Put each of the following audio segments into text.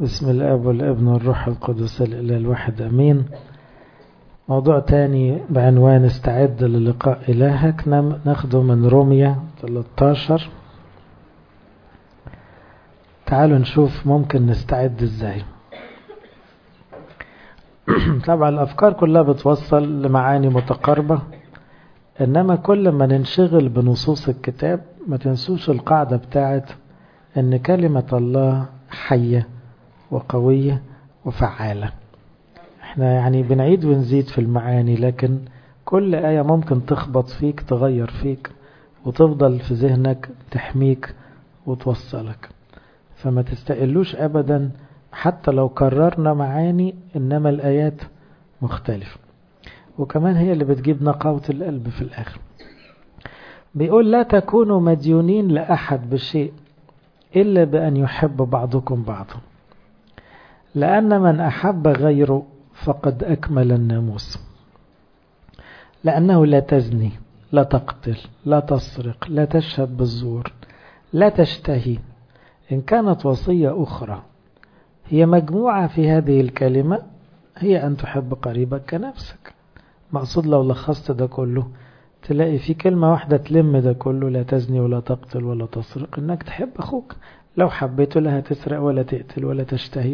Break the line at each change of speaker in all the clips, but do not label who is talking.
بسم الاب والابن والروح القدس الاله الواحد امين. موضوع تاني بعنوان استعد للقاء الهك، ناخده من روميا 13. تعالوا نشوف ممكن نستعد ازاي. طبعا الافكار كلها بتوصل لمعاني متقاربة، انما كل ما ننشغل بنصوص الكتاب ما تنسوش القاعدة بتاعت ان كلمة الله حية وقوية وفعالة. احنا يعني بنعيد ونزيد في المعاني، لكن كل آية ممكن تخبط فيك، تغير فيك، وتفضل في ذهنك، تحميك وتوصلك. فما تستقلوش أبدا حتى لو كررنا معاني، إنما الآيات مختلفة، وكمان هي اللي بتجيب نقاوة القلب في الآخر. بيقول لا تكونوا مديونين لأحد بشيء إلا بأن يحب بعضكم بعضا، لأن من أحب غيره فقد أكمل الناموس. لأنه لا تزني، لا تقتل، لا تسرق، لا تشهد بالزور، لا تشتهي. إن كانت وصية أخرى هي مجموعة في هذه الكلمة، هي أن تحب قريبك كنفسك. مقصود لو لخصت ده كله تلاقي في كلمة واحدة تلم ده كله: لا تزني ولا تقتل ولا تسرق. إنك تحب أخوك، لو حبيته لا هتسرق ولا تقتل ولا تشتهي.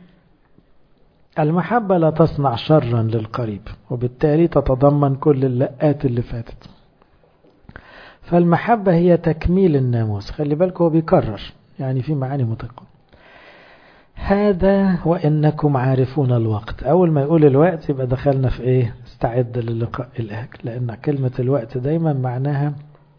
المحبة لا تصنع شرا للقريب، وبالتالي تتضمن كل اللقات اللي فاتت. فالمحبة هي تكميل الناموس. خلي بالك هو بيكرر، يعني في معاني متقاربة. هذا وإنكم عارفون الوقت. أول ما يقول الوقت يبقى دخلنا في إيه؟ استعد للقاء الهك، لأن كلمة الوقت دايما معناها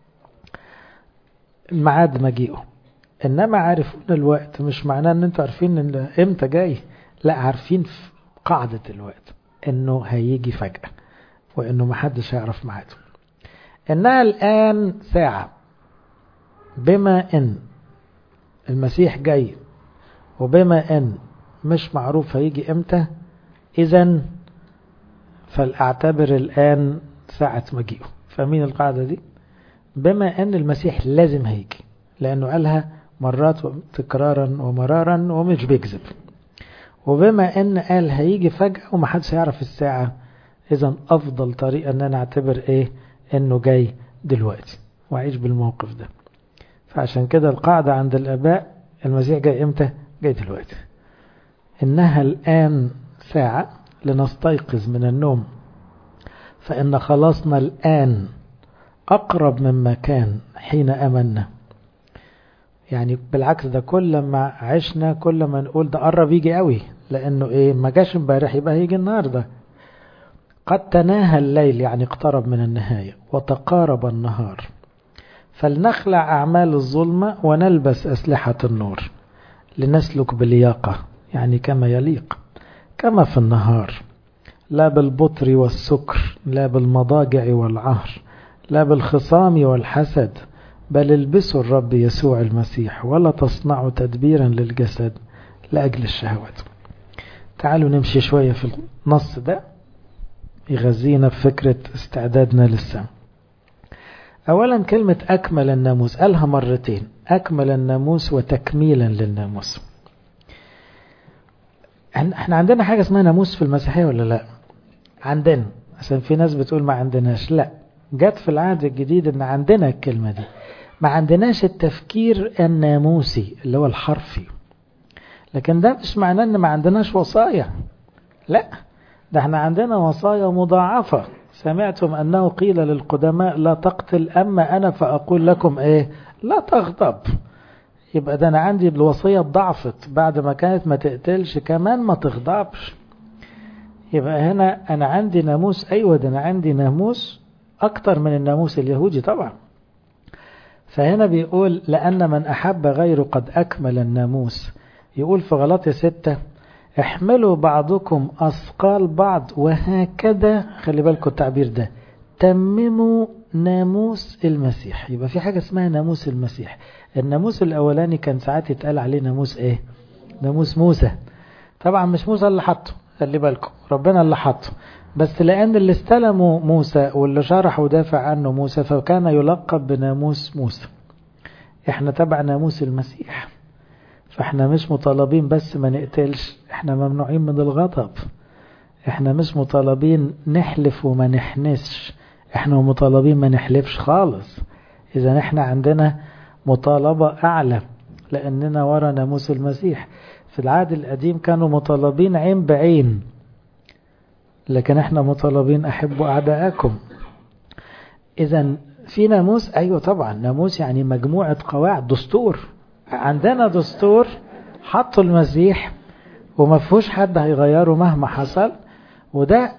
ميعاد مجيئه. إنما عارفون الوقت مش معناه أن أنتوا عارفين إن إمتى جاي، لا، عارفين في قاعدة الوقت إنه هيجي فجأة، وإنه محدش هيعرف ميعاده. إنها الآن ساعة، بما إن المسيح جاي وبما إن مش معروف هيجي إمتى، إذن فلأعتبر الآن ساعة مجيئه. فاهمين القاعدة دي؟ بما إن المسيح لازم هيجي، لأنه قالها مرات تكرارا ومرارا ومش بيكذب. وبما إن قال هيجي فجأة ومحدش هيعرف الساعة، إذن أفضل طريقة أن أنا أعتبر إيه؟ إنه جاي دلوقتي وأعيش بالموقف ده. فعشان كده القاعدة عند الآباء: المسيح جاي إمتى؟ جاي دلوقتي. إنها الآن ساعة لنستيقظ من النوم، فإن خلاصنا الآن أقرب مما كان حين أمنا. يعني بالعكس، ده كل ما عشنا كل ما نقول ده قرب يجي قوي، لأنه إيه؟ ما جاش امبارح يبقى هيجي النهاردة. قد تناهى الليل، يعني اقترب من النهاية، وتقارب النهار. فلنخلع أعمال الظلمة ونلبس أسلحة النور، لنسلك بلياقة، يعني كما يليق، كما في النهار، لا بالبطر والسكر، لا بالمضاجع والعهر، لا بالخصام والحسد، بل البسوا الرب يسوع المسيح، ولا تصنعوا تدبيرا للجسد لأجل الشهوات. تعالوا نمشي شوية في النص ده يغذينا بفكرة استعدادنا للسماء. أولا كلمة أكمل الناموس قالها مرتين: أكمل الناموس وتكميلا للناموس. احنا عندنا حاجة اسمها ناموس في المسيحية ولا لا؟ عندنا، عشان في ناس بتقول ما عندناش. لا، جت في العهد الجديد ان عندنا الكلمة دي. ما عندناش التفكير الناموسي اللي هو الحرفي، لكن ده مش معناه ان ما عندناش وصايا. لا، ده احنا عندنا وصايا مضاعفة. سمعتم أنه قيل للقدماء لا تقتل، أما أنا فأقول لكم إيه؟ لا تغضب. يبقى ده أنا عندي الوصية ضعفت، بعد ما كانت ما تقتلش كمان ما تغضبش. يبقى هنا أنا عندي ناموس. أيوة، ده أنا عندي ناموس أكتر من الناموس اليهودي طبعا. فهنا بيقول لأن من أحب غيره قد أكمل الناموس. يقول في غلاطية 6: احملوا بعضكم أثقال بعض، وهكذا، خلي بالكم التعبير ده، تمموا ناموس المسيح. يبقى في حاجة اسمها ناموس المسيح. الناموس الأولاني كان ساعات يتقال عليه ناموس إيه؟ ناموس موسى. طبعا مش موسى اللي حطه، خلي بالكم، ربنا اللي حطه، بس لأن اللي استلموا موسى واللي شرح ودافع عنه موسى، فكان يلقب بناموس موسى. احنا تبع ناموس المسيح. فاحنا مش مطالبين بس ما نقتلش، احنا ممنوعين من الغضب. احنا مش مطالبين نحلف وما نحنسش، احنا مطالبين ما نحلفش خالص. اذا احنا عندنا مطالبة اعلى لاننا ورا ناموس المسيح. في العهد القديم كانوا مطالبين عين بعين، لكن احنا مطالبين احبوا اعداءكم. اذا في ناموس، ايوه طبعا ناموس يعني مجموعة قواعد، دستور. عندنا دستور حطوا المسيح وما فيهوش حد هيغيره مهما حصل، وده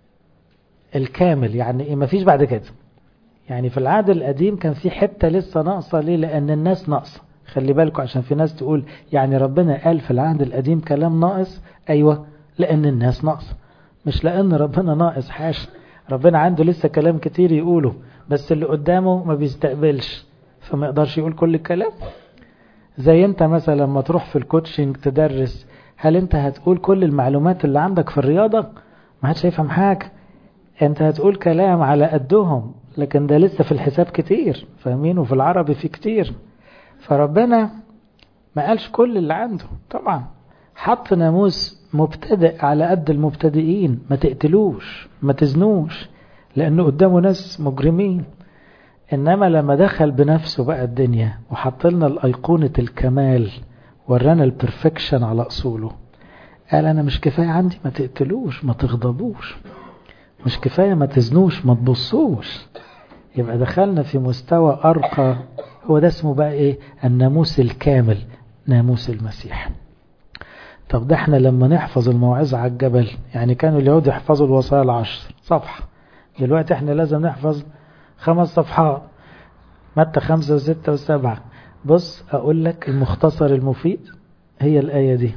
الكامل. يعني ايه؟ ما فيش بعد كده. يعني في العهد القديم كان في حتة لسه ناقصة. ليه؟ لان الناس ناقصة. خلي بالكم، عشان في ناس تقول يعني ربنا قال في العهد القديم كلام ناقص. ايوه، لان الناس ناقصة، مش لان ربنا ناقص. حاشا، ربنا عنده لسه كلام كتير يقوله، بس اللي قدامه ما بيستقبلش، فما يقدرش يقول كل الكلام. زي انت مثلا لما تروح في الكوتشنج تدرس، هل انت هتقول كل المعلومات اللي عندك في الرياضة؟ ما حدش هيفهم حاجة. انت هتقول كلام على قدهم، لكن ده لسه في الحساب كتير، فاهمين؟ وفي العربي في كتير. فربنا ما قالش كل اللي عنده طبعا. حط ناموس مبتدئ على قد المبتدئين، ما تقتلوش، ما تزنوش، لانه قدامه ناس مجرمين. انما لما دخل بنفسه بقى الدنيا وحط لنا الايقونة الكمال، ورانا البرفكشن على اصوله، قال انا مش كفاية عندي ما تقتلوش، ما تغضبوش، مش كفاية ما تزنوش، ما تبصوش. يبقى دخلنا في مستوى ارقى. هو ده اسمه بقى ايه؟ الناموس الكامل، ناموس المسيح. طب ده احنا لما نحفظ الموعظة على الجبل، يعني كانوا اليهود يحفظوا الوصايا 10 صفحة، دلوقتي احنا لازم نحفظ 5 صفحات، متى 5 و6 و7. بص اقول لك المختصر المفيد هي الآية دي،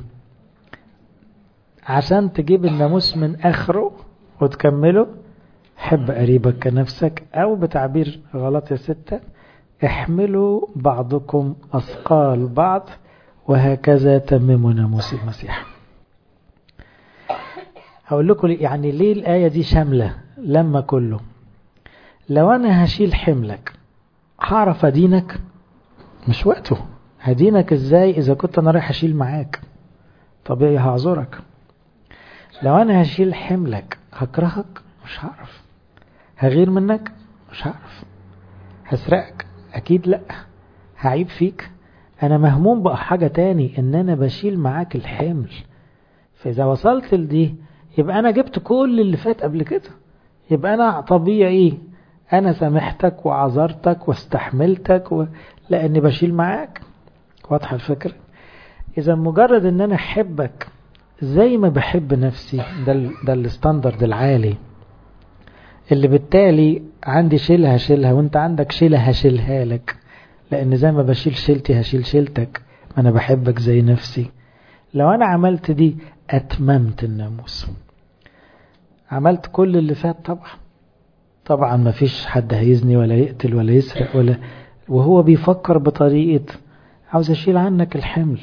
عشان تجيب الناموس من اخره وتكمله. حب قريبك كنفسك، او بتعبير غلطية 6، احملوا بعضكم اثقال بعض وهكذا تمموا ناموس المسيح. هقول لكم يعني ليه الآية دي شاملة لما كله. لو انا هشيل حملك هعرف ادينك؟ مش وقته. هدينك ازاي اذا كنت انا رايح اشيل معاك؟ طبيعي هعذرك. لو انا هشيل حملك هكرهك؟ مش هعرف. هغير منك؟ مش هعرف. هسرقك؟ اكيد لا. هعيب فيك؟ انا مهموم بقى حاجة تاني، ان انا بشيل معاك الحمل. فاذا وصلت لدي يبقى انا جبت كل اللي فات قبل كده. يبقى انا طبيعي انا سامحتك وعذرتك واستحملتك لاني بشيل معاك. واضحة الفكرة؟ اذا مجرد ان انا احبك زي ما بحب نفسي، ده الستاندرد العالي، اللي بالتالي عندي شيلها وانت عندك شيلها هشيلها لك، لان زي ما بشيل شيلتي هشيل شيلتك، ما انا بحبك زي نفسي. لو انا عملت دي اتممت الناموس، عملت كل اللي فات. طبعا ما فيش حد هيزني ولا يقتل ولا يسرق وهو بيفكر بطريقة عاوز اشيل عنك الحمل.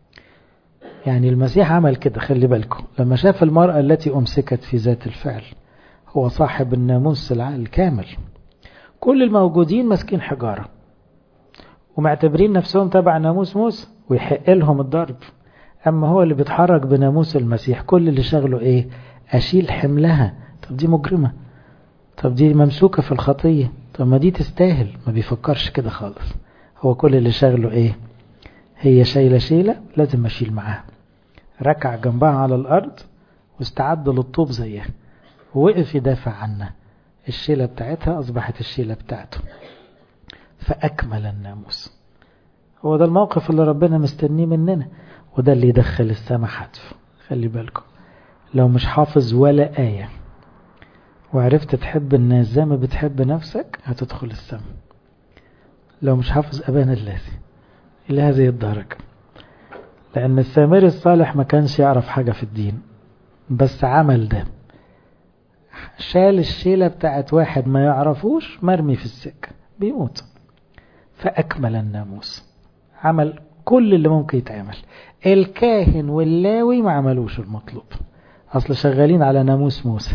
يعني المسيح عمل كده. خلي بالكم، لما شاف المرأة التي امسكت في ذات الفعل، هو صاحب الناموس الكامل. كل الموجودين ماسكين حجارة ومعتبرين نفسهم تبع ناموس موسى ويحق لهم الضرب. اما هو اللي بيتحرك بناموس المسيح، كل اللي شغله ايه؟ اشيل حملها. طب دي مجرمة، طب دي ممسوكة في الخطية، طب ما دي تستاهل. ما بيفكرش كده خالص. هو كل اللي شغله ايه؟ هي شيلة لازم اشيل معاها. ركع جنبها على الارض واستعد للطوب زيها، ووقف يدافع عنها. الشيلة بتاعتها اصبحت الشيلة بتاعته، فاكمل الناموس. هو ده الموقف اللي ربنا مستنيه مننا، وده اللي يدخل السماء حتف. خلي بالكم، لو مش حافظ ولا آية وعرفت تحب الناس زي ما بتحب نفسك هتدخل السماء. لو مش حافظ أبانا الذي إلى هذه الدرجة. لأن السامري الصالح ما كانش يعرف حاجة في الدين، بس عمل ده. شال الشيلة بتاعت واحد ما يعرفوش مرمي في السكة بيموت، فأكمل الناموس. عمل كل اللي ممكن يتعمل. الكاهن واللاوي ما عملوش المطلوب، أصل شغالين على ناموس موسى.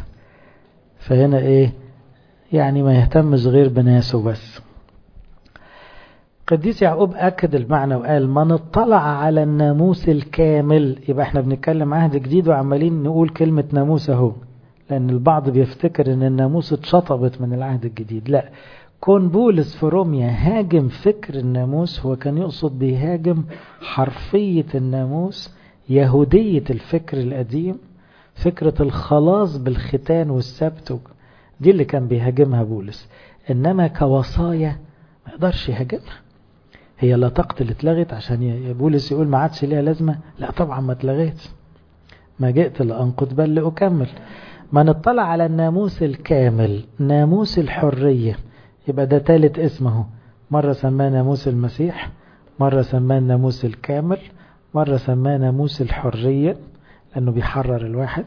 فهنا إيه؟ يعني ما يهتمش غير بناسه بس. قديس يعقوب أكد المعنى وقال من اطلع على الناموس الكامل. يبقى احنا بنتكلم عهد جديد وعمالين نقول كلمة ناموس اهو، لأن البعض بيفتكر ان الناموس اتشطبت من العهد الجديد. لا، كون بولس في روميا هاجم فكر الناموس، هو كان يقصد بيهاجم حرفية الناموس، يهودية الفكر القديم، فكرة الخلاص بالختان والسبت، دي اللي كان بيهاجمها بولس. إنما كوصايا ما يقدرش يهاجمها. هي لا تقتل اتلغت عشان بولس يقول ما عادش ليها لازمة؟ لا طبعا ما اتلغت، ما جئت لأنقض بل لأكمل. من اطلع على الناموس الكامل، ناموس الحرية، يبقى ده ثالث اسمه. مرة سماه ناموس المسيح، مرة سماه الناموس الكامل، مرة سماه ناموس الحرية لأنه بيحرر الواحد.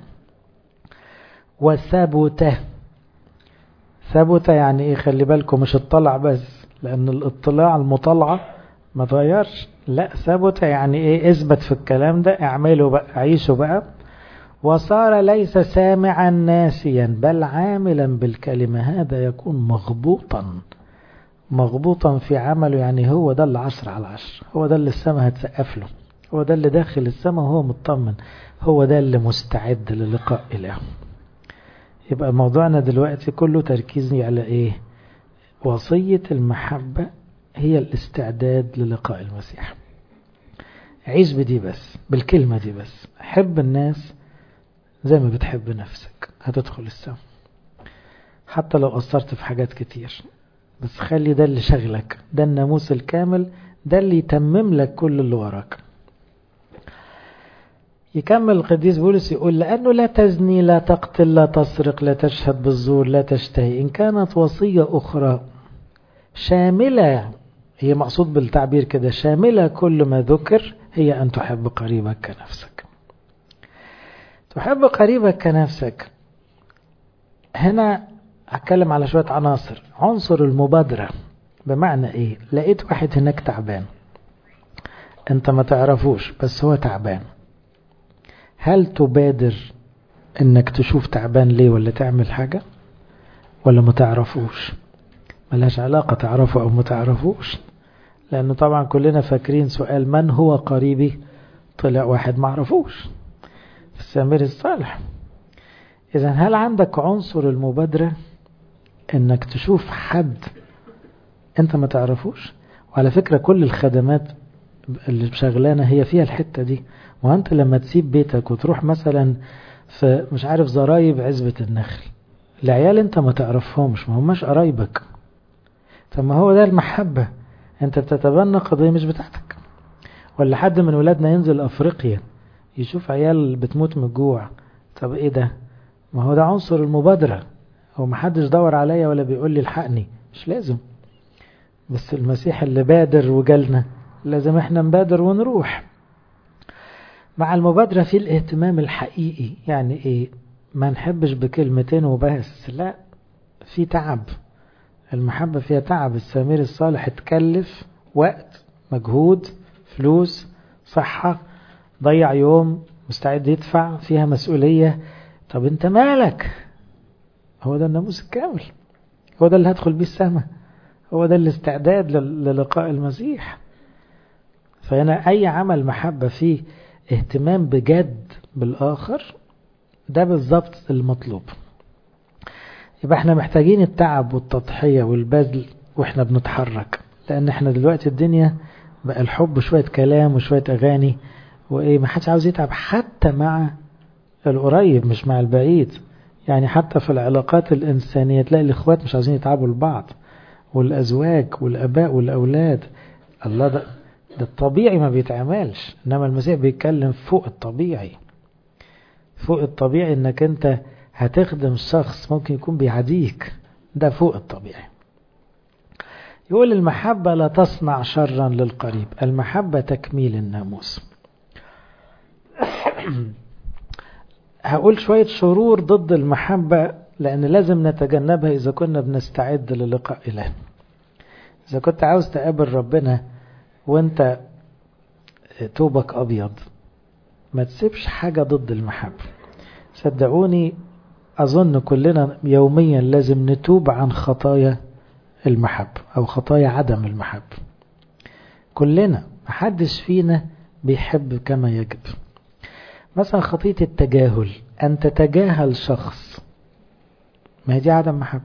وثبت، ثبت يعني ايه؟ خلي بالكم مش اطلع بس، لأن الاطلاع المطلعة ما تغيرش. لا، ثبت يعني ايه؟ اثبت في الكلام ده، اعمله بقى، عيشه بقى. وصار ليس سامعا ناسيا بل عاملا بالكلمة، هذا يكون مغبوطا في عمله. يعني هو ده اللي 10/10، هو ده اللي السماء هتسقف له، هو ده اللي داخل السماء وهو مطمن، هو ده اللي مستعد للقاء إله. يبقى موضوعنا دلوقتي كله تركيزي على ايه؟ وصية المحبة هي الاستعداد للقاء المسيح. عيش بدي بس، بالكلمة دي بس، حب الناس زي ما بتحب نفسك، هتدخل السماء حتى لو قصرت في حاجات كتير. بس خلي ده اللي شغلك، ده الناموس الكامل، ده اللي يتمم لك كل اللي وراك. يكمل القديس بولس يقول لأنه لا تزني، لا تقتل، لا تسرق، لا تشهد بالزور، لا تشتهي. إن كانت وصية أخرى شاملة، هي مقصود بالتعبير كده، شاملة كل ما ذكر، هي أن تحب قريبك كنفسك. تحب قريبك كنفسك. هنا هتكلم على شوية عناصر. عنصر المبادرة، بمعنى ايه؟ لقيت واحد هناك تعبان، انت ما تعرفوش بس هو تعبان، هل تبادر انك تشوف تعبان ليه ولا تعمل حاجة؟ ولا ما تعرفوش؟ ملهاش علاقة تعرفه او ما تعرفوش، لانه طبعا كلنا فاكرين سؤال من هو قريبي، طلع واحد ما عرفوش في السامري الصالح. اذا هل عندك عنصر المبادرة انك تشوف حد انت ما تعرفوش؟ وعلى فكرة كل الخدمات اللي شغلانة هي فيها الحتة دي. وانت لما تسيب بيتك وتروح مثلا في مش عارف زرايب عزبة النخل، العيال انت ما تعرفهمش، ما هماش قرايبك، طب ما هو ده المحبة. انت بتتبنى قضية مش بتاعتك. ولا حد من ولادنا ينزل افريقيا يشوف عيال بتموت من الجوع، طب ايه ده؟ ما هو ده عنصر المبادرة. هو ما حدش دور عليا ولا بيقول لي الحقني، مش لازم. بس المسيح اللي بادر وجالنا، لازم احنا نبادر ونروح. مع المبادرة في الاهتمام الحقيقي. يعني ايه؟ ما نحبش بكلمتين وبس، لا، في تعب. المحبة فيها تعب. السامري الصالح اتكلف وقت، مجهود، فلوس، صحة، ضيع يوم، مستعد يدفع فيها مسؤولية. طب انت مالك؟ هو ده الناموس الكامل، هو ده اللي هدخل بيه السماء، هو ده الاستعداد للقاء المسيح. فهنا أي عمل محبة فيه اهتمام بجد بالآخر، ده بالضبط المطلوب. يبقى احنا محتاجين التعب والتضحية والبذل واحنا بنتحرك، لأن احنا دلوقتي الدنيا بقى الحب شوية كلام وشوية أغاني وإيه، ما حدش عاوز يتعب حتى مع القريب مش مع البعيد. يعني حتى في العلاقات الإنسانية تلاقي الإخوات مش عاوزين يتعبوا لبعض، والأزواج والأباء والأولاد. الله، ده الطبيعي ما بيتعملش. إنما المسيح بيتكلم فوق الطبيعي. فوق الطبيعي إنك أنت هتخدم شخص ممكن يكون بيعاديك، ده فوق الطبيعي. يقول المحبة لا تصنع شرا للقريب، المحبة تكميل الناموس. هقول شوية شرور ضد المحبة لأن لازم نتجنبها إذا كنا بنستعد للقاء إله. إذا كنت عاوز تقابل ربنا وانت توبك أبيض، ما تسيبش حاجة ضد المحبة. صدقوني أظن كلنا يوميا لازم نتوب عن خطايا المحبة أو خطايا عدم المحبة. كلنا محدش فينا بيحب كما يجب. مثلا خطية التجاهل، أن تتجاهل شخص، ما هي دي عدم محبة.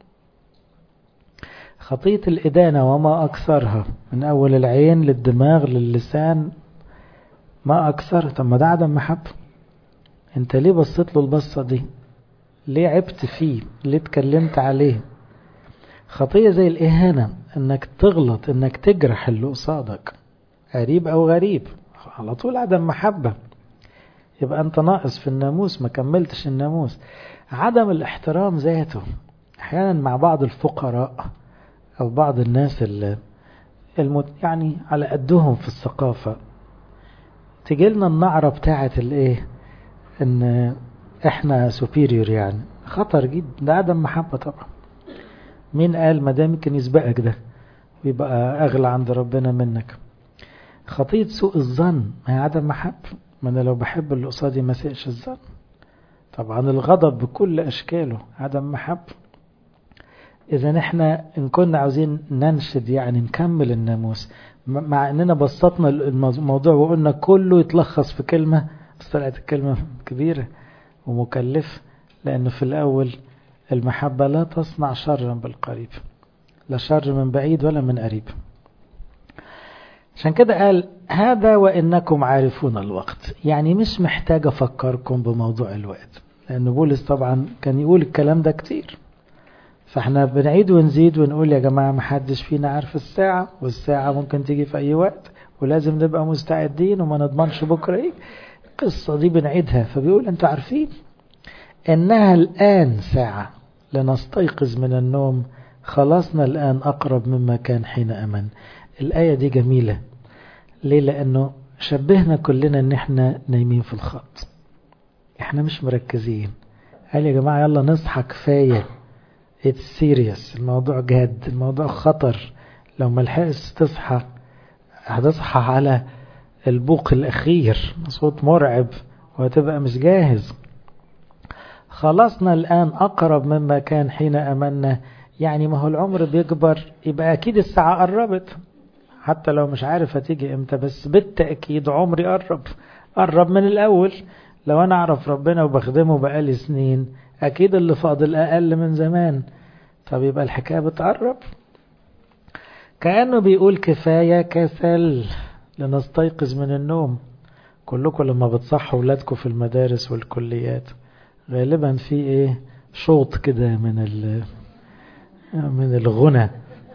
خطية الإدانة وما أكثرها، من أول العين للدماغ للسان ما أكثر، طب ما ده عدم محبة. أنت ليه بصيت له البصة دي؟ ليه عبت فيه؟ ليه اتكلمت عليه؟ خطية زي الإهانة، أنك تغلط، أنك تجرح اللي قصادك، قريب أو غريب، على طول عدم محبة. يبقى أنت ناقص في الناموس، ما كملتش الناموس. عدم الاحترام ذاته، أحيانا مع بعض الفقراء أو بعض الناس يعني على قدهم في الثقافة، تجيلنا النعرة بتاعة الإيه، إن إحنا superior، يعني خطر جدا، ده عدم محبة طبعا. مين قال ما ده ممكن يسبقك ده ويبقى أغلى عند ربنا منك؟ خطية سوء الظن، ما هي عدم محبة. ما أنا لو بحب اللي قصادي ما سيئش الظن. طبعا الغضب بكل أشكاله عدم محبة. إذا إحنا إن كنا عاوزين ننشد، يعني نكمل الناموس، مع إننا بسطنا الموضوع وقلنا كله يتلخص في كلمة، بس طلعت الكلمة كبيرة ومكلفة. لأنه في الأول المحبة لا تصنع شرا بالقريب، لا شر من بعيد ولا من قريب. عشان كده قال هذا وإنكم عارفون الوقت، يعني مش محتاج أفكركم بموضوع الوقت، لأن بولس طبعا كان يقول الكلام ده كتير، فاحنا بنعيد ونزيد ونقول يا جماعة محدش فينا عارف الساعة، والساعة ممكن تيجي في أي وقت، ولازم نبقى مستعدين وما نضمنش بكرة ايه. القصة دي بنعيدها، فبيقول انتوا عارفين إنها الآن ساعة لنستيقظ من النوم، خلاصنا الآن أقرب مما كان حين أمن. الآية دي جميلة ليه؟ لأنه شبهنا كلنا إن احنا نايمين في الخط، احنا مش مركزين. قال يا جماعة يلا نصحى، كفاية، it's serious، الموضوع جاد، الموضوع خطر. لو ملحقش تصحى هتصحى على البوق الأخير، صوت مرعب، وهتبقى مش جاهز. خلصنا الآن أقرب مما كان حين أمنا، يعني ما هو العمر بيكبر، يبقى أكيد الساعة قربت، حتى لو مش عارف هتيجي امتى، بس بالتأكيد عمري قرب من الأول. لو أنا أعرف ربنا وبخدمه بقالي سنين، أكيد اللي فاضل أقل من زمان. طب يبقى الحكاية بتقرب. كأنه بيقول كفاية كسل لنستيقظ من النوم. كلكم لما بتصحوا ولادكم في المدارس والكليات غالبا في ايه شوط كده من الغنى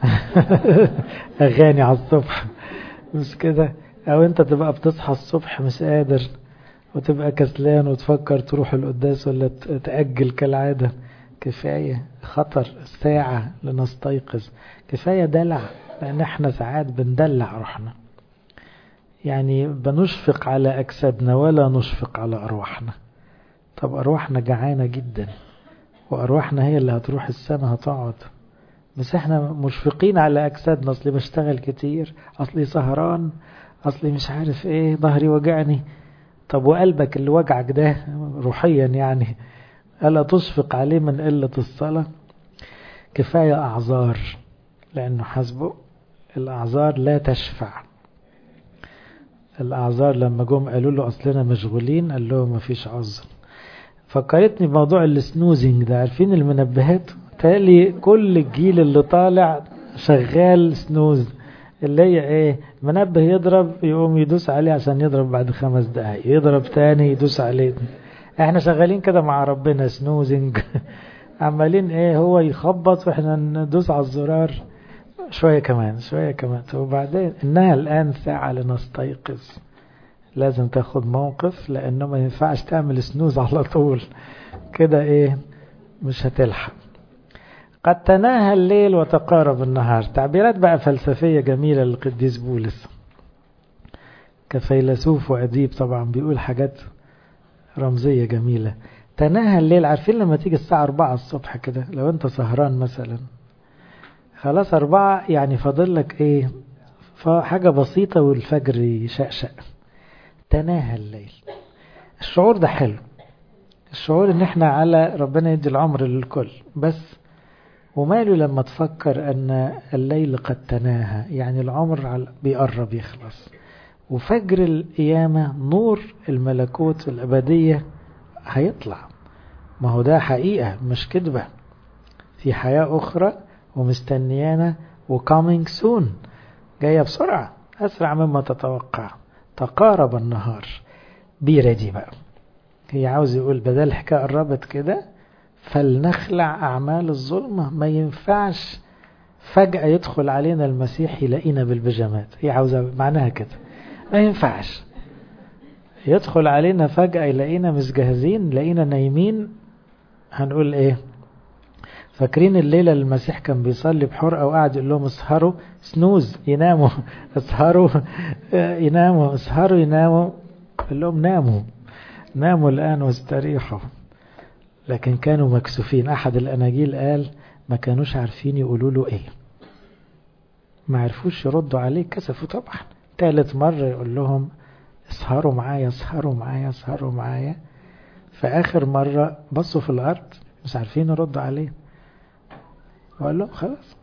اغاني على الصبح، مش كده؟ او انت تبقى بتصحى الصبح مش قادر، وتبقى كسلان وتفكر تروح القداس ولا تأجل كالعادة. كفاية خطر، ساعة لنستيقظ. كفاية دلع، لأن احنا ساعات بندلع روحنا، يعني بنشفق على أجسادنا ولا نشفق على أرواحنا. طب أرواحنا جعانة جدا، وأرواحنا هي اللي هتروح السماء هتقعد، بس احنا مشفقين على أجسادنا. أصلي بشتغل كتير، أصلي سهران، أصلي مش عارف ايه، ظهري وجعني. طب وقلبك اللي وجعك ده روحيا يعني ألا تشفق عليه من قلة الصلاة؟ كفاية أعذار، لأنه حسبه الأعذار لا تشفع. الأعذار لما جم قالوا له أصلنا مشغولين، قال لهم مفيش عذر. فكرتني بموضوع السنوزنج ده، عارفين المنبهات؟ تالي كل الجيل اللي طالع شغال سنوز، اللي هي ايه، منبه يضرب يقوم يدوس عليه عشان يضرب بعد 5 دقايق، يضرب تاني يدوس عليه. احنا شغالين كده مع ربنا سنوزنج عمالين ايه، هو يخبط واحنا ندوس على الزرار، شوية كمان شوية كمان. وبعدين انها الان ساعة لنستيقظ، لازم تاخد موقف، لانه ما ينفعش تعمل سنوز على طول كده، ايه مش هتلحق. قد تناهى الليل وتقارب النهار، تعبيرات بقى فلسفية جميلة للقديس بولس كفيلسوف وأديب، طبعا بيقول حاجات رمزية جميلة. تناهى الليل، عارفين لما تيجي الساعة 4 الصبح كده، لو انت سهران مثلا، خلاص 4 يعني فاضل لك ايه، حاجة بسيطة والفجر يشقشق. تناهى الليل، الشعور ده حلو، الشعور ان احنا على ربنا يدي العمر للكل، بس وماله لما تفكر أن الليل قد تناهى، يعني العمر بيقرب يخلص، وفجر القيامة نور الملكوت الأبدية هيطلع. ما هو ده حقيقة مش كذبة، في حياة أخرى ومستنيانا وcoming soon، جاية بسرعة أسرع مما تتوقع. تقارب النهار، be ready بقى. هي عاوز يقول بدل الحكاية قربت كده فلنخلع أعمال الظلمة. ما ينفعش فجأة يدخل علينا المسيح يلاقينا بالبيجامات، هي عاوزة معناها كده. ما ينفعش يدخل علينا فجأة يلاقينا مش جاهزين، يلاقينا نايمين. هنقول ايه؟ فاكرين الليلة المسيح كان بيصلي بحرقة وقعد يقول لهم اسهروا، سنوز، يناموا، اسهروا يناموا، اسهروا يناموا، قال لهم ناموا الآن واستريحوا. لكن كانوا مكسوفين. أحد الأناجيل قال ما كانوش عارفين يقولوا له ايه، ما عرفوش يردوا عليه، كسفوا طبعا. ثالث مرة يقول لهم اسهروا معايا اسهروا معايا اسهروا معايا. فآخر مرة بصوا في الأرض مش عارفين يردوا عليه، وقال لهم خلاص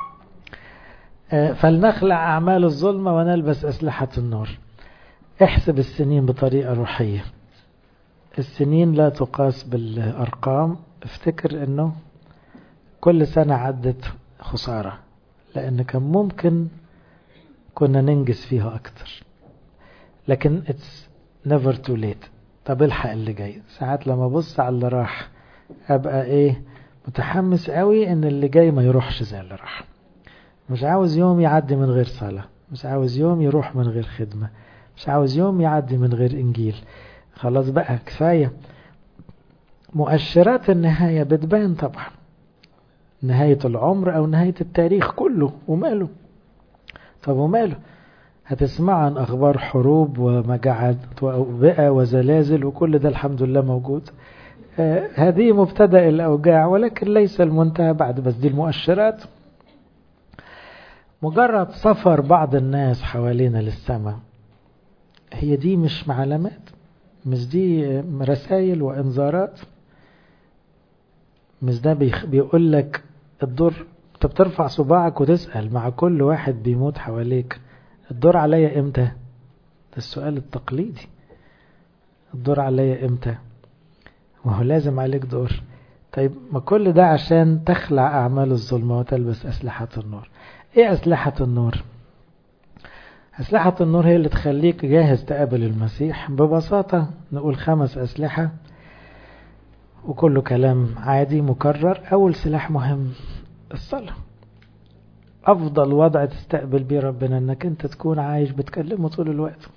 فلنخلع أعمال الظلمة ونلبس أسلحة النور. احسب السنين بطريقة روحية. السنين لا تقاس بالأرقام. افتكر انه كل سنة عدت خسارة، لأن كان ممكن كنا ننجز فيها أكتر، لكن it's never too late. طب الحق اللي جاي. ساعات لما بص على اللي راح أبقى إيه متحمس قوي إن اللي جاي ما يروحش زي اللي راح. مش عاوز يوم يعدي من غير صلاة، مش عاوز يوم يروح من غير خدمة، مش عاوز يوم يعدي من غير إنجيل. خلاص بقى كفاية. مؤشرات النهاية بتبان طبعا، نهاية العمر أو نهاية التاريخ كله، وماله. طب وماله؟ هتسمع عن أخبار حروب ومجاعات وأوبئة وزلازل وكل ده الحمد لله موجود. هذه مبتدأ الأوجاع ولكن ليس المنتهى بعد، بس دي المؤشرات. مجرد سفر بعض الناس حوالينا للسماء، هي دي مش معلومات؟ مش دي رسائل وإنذارات؟ مش ده بيقول لك الدور؟ انت بترفع صباعك وتسأل مع كل واحد بيموت حواليك الدور عليا امتى؟ ده السؤال التقليدي. الدور عليا امتى؟ وهو لازم عليك دور. طيب ما كل ده عشان تخلع أعمال الظلمة وتلبس أسلحة النور. ايه أسلحة النور؟ أسلحة النور هي اللي تخليك جاهز تقابل المسيح. ببساطة نقول 5 أسلحة وكله كلام عادي مكرر. أول سلاح مهم الصلاة. أفضل وضع تستقبل بيه ربنا أنك أنت تكون عايش بتكلمه طول الوقت.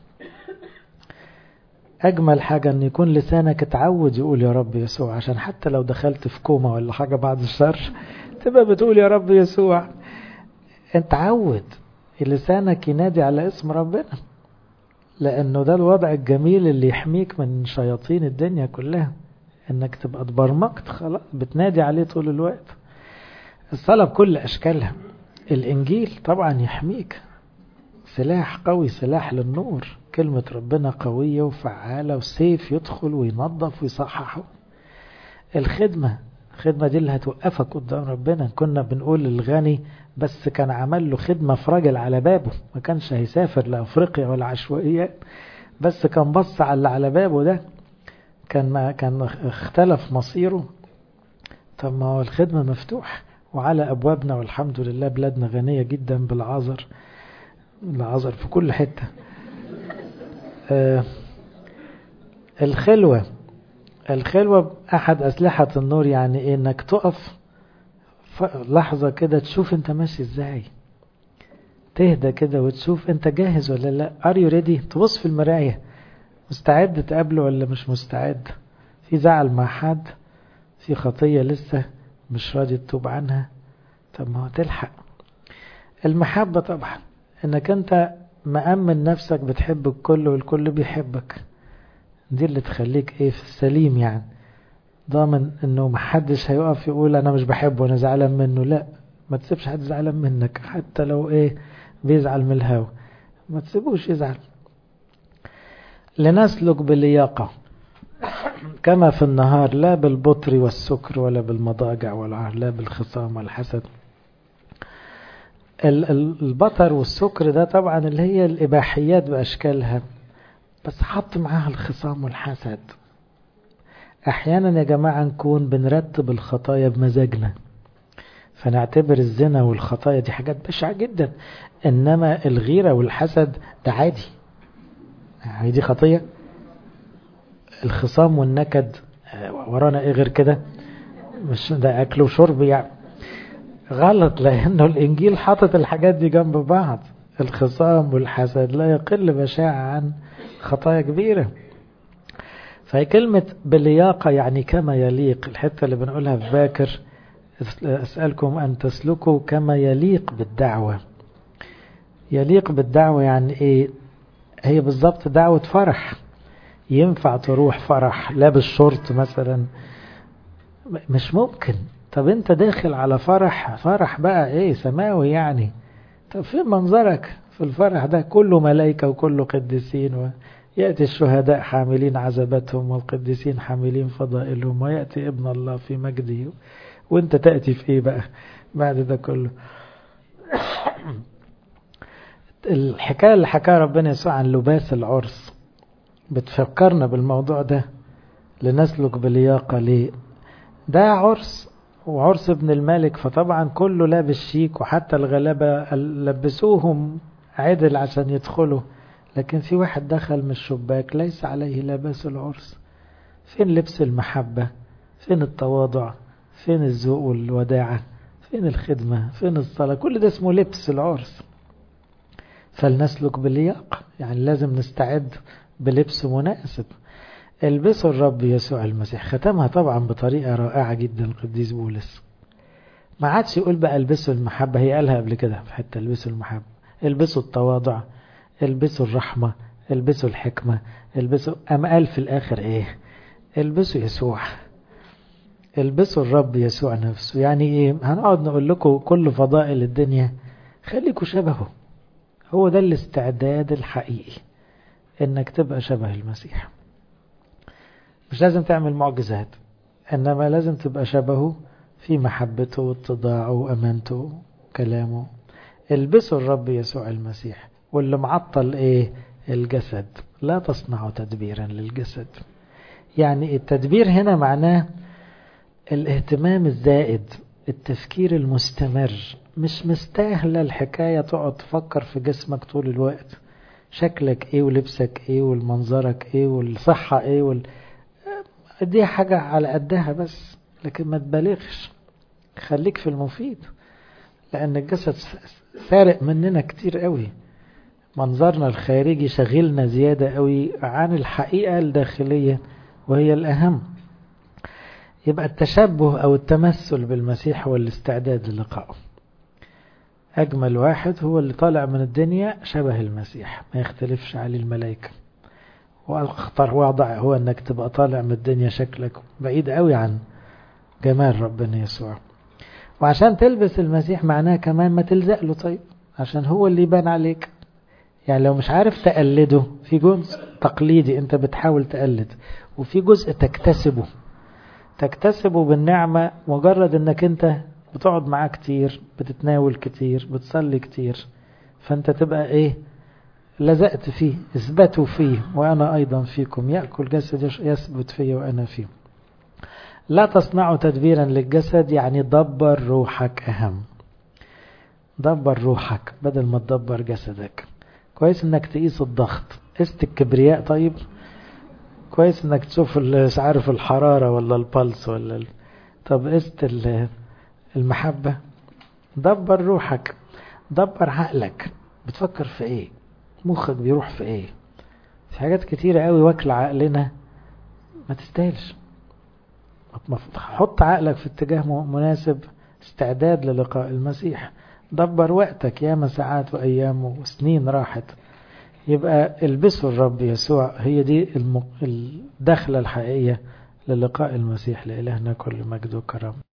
أجمل حاجة أن يكون لسانك اتعود يقول يا رب يسوع، عشان حتى لو دخلت في كوما ولا حاجة بعد الشر تبقى بتقول يا رب يسوع. انت عود لسانك ينادي على اسم ربنا، لأنه ده الوضع الجميل اللي يحميك من شياطين الدنيا كلها، انك تبقى اتبرمجت خلاص بتنادي عليه طول الوقت. الصلاة بكل أشكالها. الإنجيل طبعا يحميك، سلاح قوي، سلاح للنور. كلمة ربنا قوية وفعالة وسيف يدخل وينظف ويصححه. الخدمة دي اللي هتوقفك قدام ربنا. كنا بنقول للغني بس كان عمل له خدمة في راجل على بابه، ما كانش هيسافر لأفريقيا ولا عشوائيات، بس كان بص على اللي على بابه ده كان اختلف مصيره. طب ما هو الخدمة مفتوح وعلى أبوابنا، والحمد لله بلادنا غنية جدا بالعذر، العذر في كل حتة. الخلوة أحد أسلحة النور. يعني إيه؟ إنك تقف لحظة كده تشوف أنت ماشي إزاي، تهدى كده وتشوف أنت جاهز ولا لا. Are you ready؟ تبص في المراية، مستعد تقابله ولا مش مستعد؟ في زعل مع حد، في خطية لسه مش راضي تتوب عنها، طب ما هو تلحق. المحبة طبعا، انك انت مأمن نفسك بتحب الكل والكل بيحبك، دي اللي تخليك ايه في السليم، يعني ضامن انه محدش هيقف يقول انا مش بحبه انا زعلان منه. لا، ما تسيبش حد زعلان منك، حتى لو ايه بيزعل من الهوا ما تسيبوش يزعل. لنسلك بلياقة. كما في النهار لا بالبطر والسكر ولا بالمضاجع والعار لا بالخصام والحسد. البطر والسكر ده طبعا اللي هي الإباحيات بأشكالها، بس حط معاها الخصام والحسد. أحيانا يا جماعة نكون بنرتب الخطايا بمزاجنا، فنعتبر الزنا والخطايا دي حاجات بشعة جدا، إنما الغيرة والحسد ده عادي. هي دي خطية؟ الخصام والنكد ورانا ايه غير كده؟ مش ده أكل وشرب يعني؟ غلط، لأنه الإنجيل حاطط الحاجات دي جنب بعض. الخصام والحسد لا يقل بشاعة عن خطايا كبيرة. فهي كلمة بلياقة يعني كما يليق، الحتة اللي بنقولها في باكر أسألكم أن تسلكوا كما يليق بالدعوة. يليق بالدعوة يعني إيه؟ هي بالضبط دعوة فرح. ينفع تروح فرح لابس شورت مثلا؟ مش ممكن. طب انت داخل على فرح بقى ايه سماوي يعني، طب فين منظرك في الفرح ده؟ كله ملائكة وكله قديسين، ويأتي الشهداء حاملين عزبتهم والقديسين حاملين فضائلهم، ويأتي ابن الله في مجده، وانت تأتي في ايه بقى بعد ده كله؟ الحكاية اللي حكاها ربنا يسوع عن لباس العرس بتفكرنا بالموضوع ده، لنسلك بلياقة. ليه؟ ده عرس وعرس ابن الملك، فطبعا كله لابس شيك، وحتى الغلابة لبسوهم عدل عشان يدخلوا، لكن في واحد دخل من الشباك ليس عليه لباس العرس. فين لبس المحبة؟ فين التواضع؟ فين الذوق والوداعة؟ فين الخدمة؟ فين الصلاة؟ كل ده اسمه لبس العرس. فلنسلك باللياقة، يعني لازم نستعد بلبس مناسب. البسوا الرب يسوع المسيح. ختمها طبعا بطريقة رائعة جدا القديس بولس، ما عادش يقول بقى البسوا المحبة، هي قالها قبل كده في حتة البسوا المحبة، البسوا التواضع، البسوا الرحمة، البسوا الحكمة، البسوا، أم قال في الآخر ايه؟ البسوا يسوع، البسوا الرب يسوع نفسه. يعني ايه؟ هنقعد نقول لكم كل فضائل الدنيا، خليكوا شبهه. هو ده الاستعداد الحقيقي، انك تبقى شبه المسيح. مش لازم تعمل معجزات، انما لازم تبقى شبهه في محبته واتضاعه وامانته وكلامه. البسوا الرب يسوع المسيح. واللي معطل ايه؟ الجسد. لا تصنعوا تدبيرا للجسد. يعني التدبير هنا معناه الاهتمام الزائد، التفكير المستمر. مش مستاهلة الحكاية تقعد تفكر في جسمك طول الوقت، شكلك ايه ولبسك ايه والمنظرك ايه والصحة ايه دي حاجة على قدها بس، لكن ما تبالغش. خليك في المفيد، لأن الجسد سارق مننا كتير قوي. منظرنا الخارجي شغلنا زيادة قوي عن الحقيقة الداخلية، وهي الأهم. يبقى التشبه أو التمثل بالمسيح هو الاستعداد للقائه. أجمل واحد هو اللي طالع من الدنيا شبه المسيح، ما يختلفش عليه الملائكة. واخطر وضع هو انك تبقى طالع من الدنيا شكلك بعيد قوي عن جمال ربنا يسوع. وعشان تلبس المسيح معناه كمان ما تلزق له، طيب عشان هو اللي يبان عليك. يعني لو مش عارف تقلده، في جزء تقليدي انت بتحاول تقلد، وفي جزء تكتسبه بالنعمة، مجرد انك انت بتقعد معاه كتير، بتتناول كتير، بتصلي كتير، فانت تبقى ايه؟ لزقت فيه. اثبتوا فيه وأنا أيضا فيكم، يأكل جسد يثبت فيه وأنا فيه. لا تصنعوا تدبيرا للجسد، يعني دبر روحك أهم. دبر روحك بدل ما تدبر جسدك. كويس انك تقيس الضغط، قست الكبرياء، طيب كويس انك تشوف مش عارف الحرارة ولا البلس ولا طب قست المحبة. دبر روحك، دبر عقلك، بتفكر في ايه؟ مخك بيروح في ايه؟ في حاجات كتيرة قوي واكل عقلنا ما تستاهلش. حط عقلك في اتجاه مناسب، استعداد للقاء المسيح. دبر وقتك، ياما ساعات وايام وسنين راحت. يبقى البسوا الرب يسوع، هي دي الدخلة الحقيقية للقاء المسيح. لإلهنا كل مجد وكرم.